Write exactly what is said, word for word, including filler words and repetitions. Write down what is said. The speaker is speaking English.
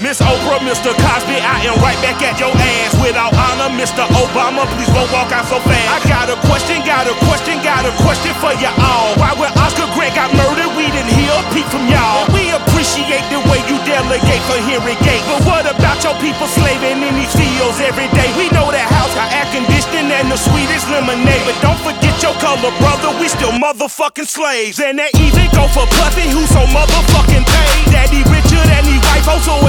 Miss Oprah, Mister Cosby, I am right back at your ass. Without honor, Mister Obama, please won't walk out so fast. I got a question, got a question, got a question for you all. Why when Oscar Grant got murdered, we didn't hear a peep from y'all? We appreciate the way you delegate for hearing gate, but what about your people slaving in these fields every day? We know that house got air conditioning and the sweetest lemonade, but don't forget your color, brother, we still motherfucking slaves. And that even go for Puffy, who so motherfucking paid. Daddy Richard and he wife also